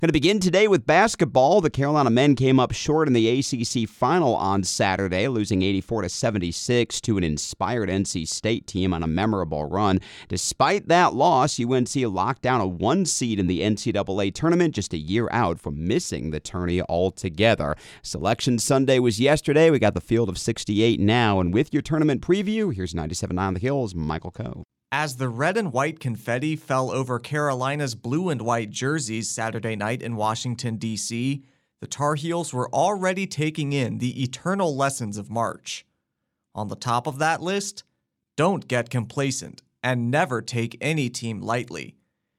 Going to begin today with basketball. The Carolina men came up short in the ACC final on Saturday, losing 84-76 to an inspired NC State team on a memorable run. Despite that loss, UNC locked down a 1 seed in the NCAA tournament just a year out from missing the tourney altogether. Selection Sunday was yesterday. We got the field of 68 now, and with your tournament preview, here's 97.9 on the Hills, Michael Coe. As the red and white confetti fell over Carolina's blue and white jerseys Saturday night in Washington, D.C., the Tar Heels were already taking in the eternal lessons of March. On the top of that list, don't get complacent and never take any team lightly.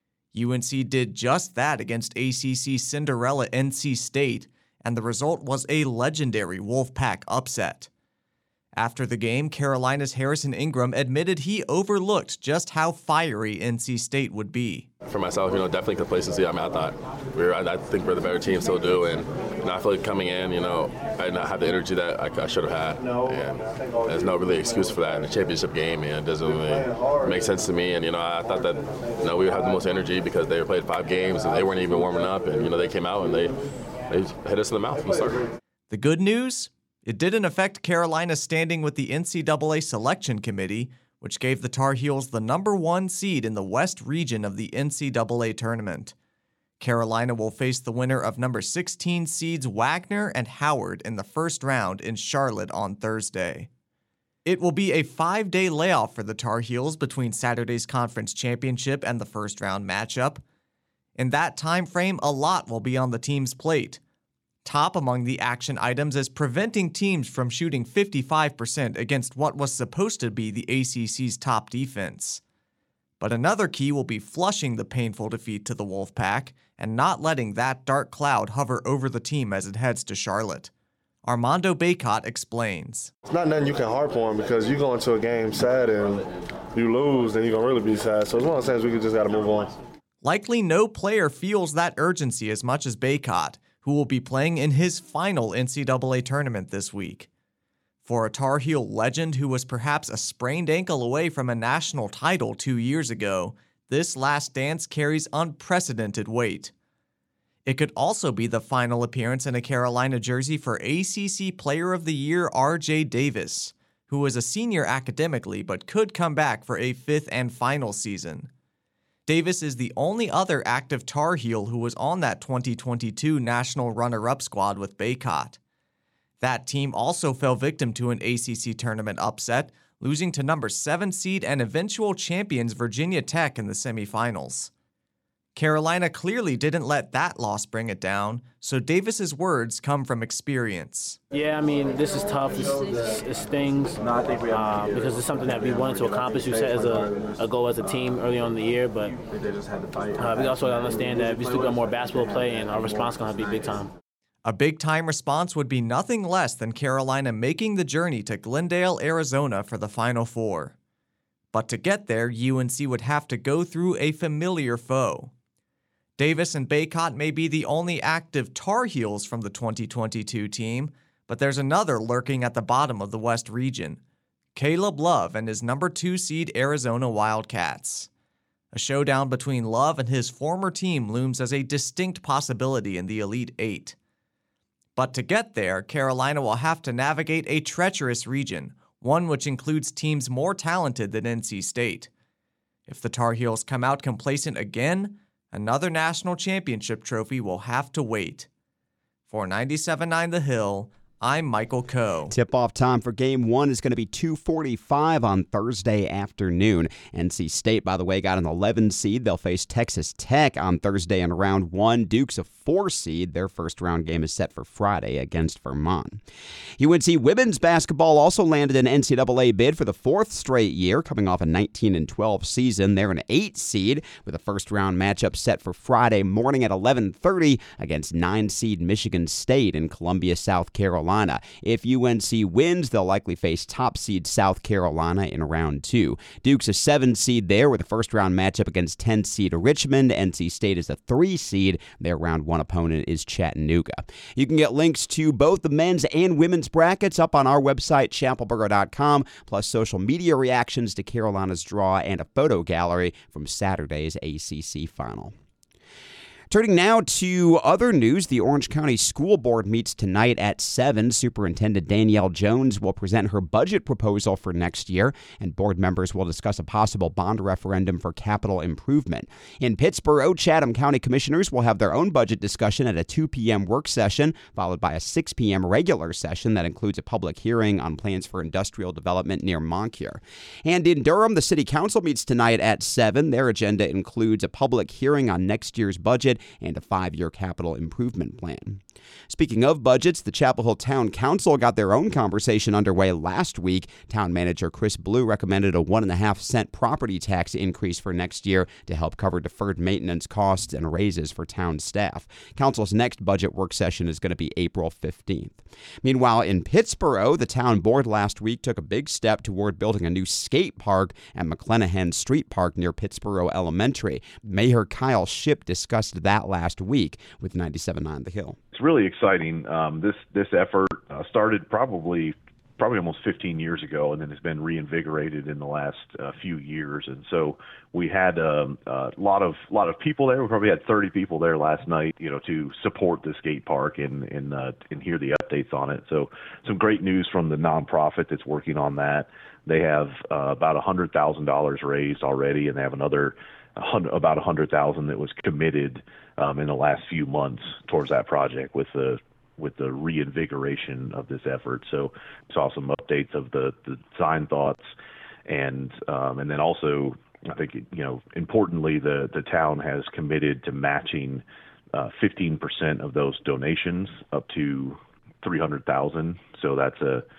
UNC did just that against ACC Cinderella NC State, and the result was a legendary Wolfpack upset. After the game, Carolina's Harrison Ingram admitted he overlooked just how fiery NC State would be. For myself, definitely complacency. I thought I think we're the better team, still do, and I feel like coming in, I did not have the energy that I should have had, and there's no really excuse for that in a championship game, and it doesn't really make sense to me. And I thought that we would have the most energy because they played 5 games and they weren't even warming up, and they came out and they hit us in the mouth from the start. The good news? It didn't affect Carolina's standing with the NCAA Selection Committee, which gave the Tar Heels the number 1 seed in the West region of the NCAA tournament. Carolina will face the winner of number 16 seeds Wagner and Howard in the first round in Charlotte on Thursday. It will be a 5-day layoff for the Tar Heels between Saturday's conference championship and the first round matchup. In that time frame, a lot will be on the team's plate. Top among the action items is preventing teams from shooting 55% against what was supposed to be the ACC's top defense. But another key will be flushing the painful defeat to the Wolfpack and not letting that dark cloud hover over the team as it heads to Charlotte. Armando Bacot explains. It's not nothing you can harp on because you go into a game sad and you lose, then you're going to really be sad. So it's one of those things we just got to move on. Likely no player feels that urgency as much as Bacot, who will be playing in his final NCAA tournament this week. For a Tar Heel legend who was perhaps a sprained ankle away from a national title 2 years ago, this last dance carries unprecedented weight. It could also be the final appearance in a Carolina jersey for ACC Player of the Year R.J. Davis, who was a senior academically but could come back for a 5th and final season. Davis is the only other active Tar Heel who was on that 2022 national runner-up squad with Bacot. That team also fell victim to an ACC tournament upset, losing to number 7 seed and eventual champions Virginia Tech in the semifinals. Carolina clearly didn't let that loss bring it down, so Davis's words come from experience. Yeah, this is tough. It stings because it's something that we wanted to accomplish. We set as a goal as a team early on in the year, but we also understand that we still got more basketball to play, and our response is going to be big time. A big-time response would be nothing less than Carolina making the journey to Glendale, Arizona for the Final Four. But to get there, UNC would have to go through a familiar foe. Davis and Bacot may be the only active Tar Heels from the 2022 team, but there's another lurking at the bottom of the West region, Caleb Love and his number 2 seed Arizona Wildcats. A showdown between Love and his former team looms as a distinct possibility in the Elite 8. But to get there, Carolina will have to navigate a treacherous region, one which includes teams more talented than NC State. If the Tar Heels come out complacent again, another national championship trophy will have to wait. For 97.9 The Hill, I'm Michael Coe. Tip-off time for Game 1 is going to be 2:45 on Thursday afternoon. NC State, by the way, got an 11 seed. They'll face Texas Tech on Thursday in round 1. Duke's a 4 seed. Their first-round game is set for Friday against Vermont. UNC women's basketball also landed an NCAA bid for the 4th straight year, coming off a 19-12 season. They're an 8 seed with a first-round matchup set for Friday morning at 11:30 against 9 seed Michigan State in Columbia, South Carolina. If UNC wins, they'll likely face top seed South Carolina in round 2. Duke's a 7 seed there with a first-round matchup against 10 seed Richmond. NC State is a 3 seed. Their round 1 opponent is Chattanooga. You can get links to both the men's and women's brackets up on our website, chapelboro.com, plus social media reactions to Carolina's draw and a photo gallery from Saturday's ACC final. Turning now to other news, the Orange County School Board meets tonight at 7. Superintendent Danielle Jones will present her budget proposal for next year, and board members will discuss a possible bond referendum for capital improvement. In Pittsburgh, Chatham County Commissioners will have their own budget discussion at a 2 p.m. work session, followed by a 6 p.m. regular session that includes a public hearing on plans for industrial development near Moncure. And in Durham, the City Council meets tonight at 7. Their agenda includes a public hearing on next year's budget and a 5-year capital improvement plan. Speaking of budgets, the Chapel Hill Town Council got their own conversation underway last week. Town manager Chris Blue recommended a 1.5-cent property tax increase for next year to help cover deferred maintenance costs and raises for town staff. Council's next budget work session is going to be April 15th. Meanwhile, in Pittsburgh, the town board last week took a big step toward building a new skate park at McClenahan Street Park near Pittsburgh Elementary. Mayor Kyle Shipp discussed that last week with 97.9 The Hill. It's really exciting. This effort started probably almost 15 years ago, and then has been reinvigorated in the last few years. And so we had a lot of people there. We probably had 30 people there last night, to support the skate park and hear the updates on it. So some great news from the nonprofit that's working on that. They have about $100,000 raised already, and they have another about $100,000 that was committed in the last few months towards that project with the reinvigoration of this effort. So saw some updates of the design thoughts, and then also I think importantly the town has committed to matching 15% of those donations up to $300,000. So that's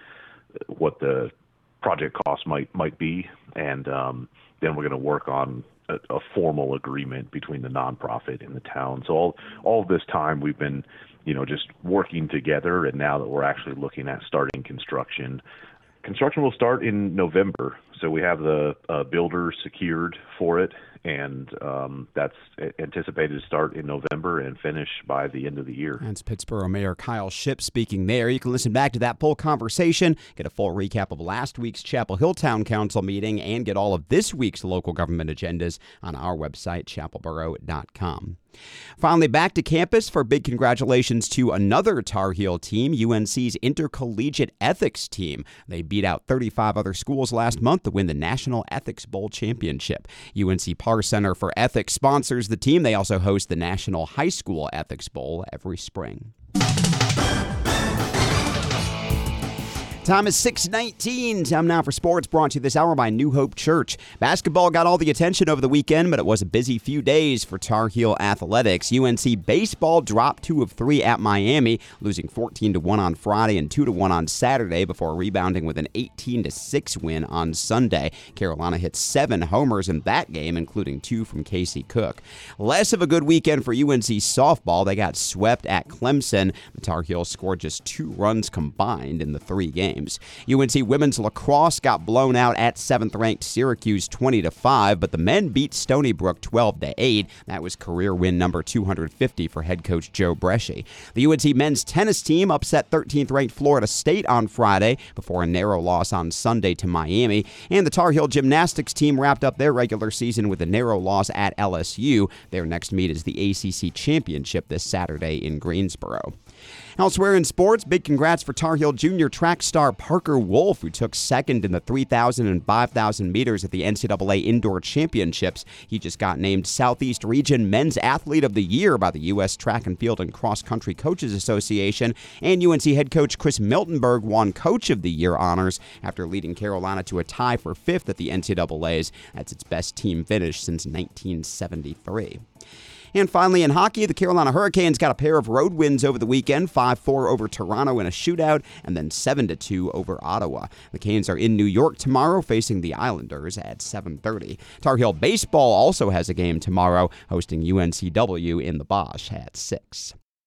what the project cost might be, and then we're going to work on a formal agreement between the nonprofit and the town. So all of this time we've been, just working together, and now that we're actually looking at starting construction will start in November. So we have the builder secured for it, and that's anticipated to start in November and finish by the end of the year. That's Pittsburgh Mayor Kyle Shipp speaking there. You can listen back to that full conversation, get a full recap of last week's Chapel Hill Town Council meeting, and get all of this week's local government agendas on our website, chapelboro.com. Finally, back to campus for big congratulations to another Tar Heel team, UNC's Intercollegiate Ethics team. They beat out 35 other schools last month to win the National Ethics Bowl Championship. UNC Parr Center for Ethics sponsors the team. They also host the National High School Ethics Bowl every spring. Time is 6:19. Time now for sports, brought to you this hour by New Hope Church. Basketball got all the attention over the weekend, but it was a busy few days for Tar Heel athletics. UNC baseball dropped 2 of 3 at Miami, losing 14-1 on Friday and 2-1 on Saturday before rebounding with an 18-6 win on Sunday. Carolina hit 7 homers in that game, including 2 from Casey Cook. Less of a good weekend for UNC softball. They got swept at Clemson. The Tar Heels scored just 2 runs combined in the 3 games. UNC women's lacrosse got blown out at 7th-ranked Syracuse 20-5, but the men beat Stony Brook 12-8. That was career win number 250 for head coach Joe Bresci. The UNC men's tennis team upset 13th-ranked Florida State on Friday before a narrow loss on Sunday to Miami. And the Tar Heel gymnastics team wrapped up their regular season with a narrow loss at LSU. Their next meet is the ACC Championship this Saturday in Greensboro. Elsewhere in sports, big congrats for Tar Heel junior track star Parker Wolf, who took second in the 3,000 and 5,000 meters at the NCAA Indoor Championships. He just got named Southeast Region Men's Athlete of the Year by the U.S. Track and Field and Cross Country Coaches Association, and UNC head coach Chris Miltenberg won Coach of the Year honors after leading Carolina to a tie for 5th at the NCAAs. That's its best team finish since 1973. And finally, in hockey, the Carolina Hurricanes got a pair of road wins over the weekend, 5-4 over Toronto in a shootout, and then 7-2 over Ottawa. The Canes are in New York tomorrow, facing the Islanders at 7:30. Tar Heel baseball also has a game tomorrow, hosting UNCW in the Bosch at 6.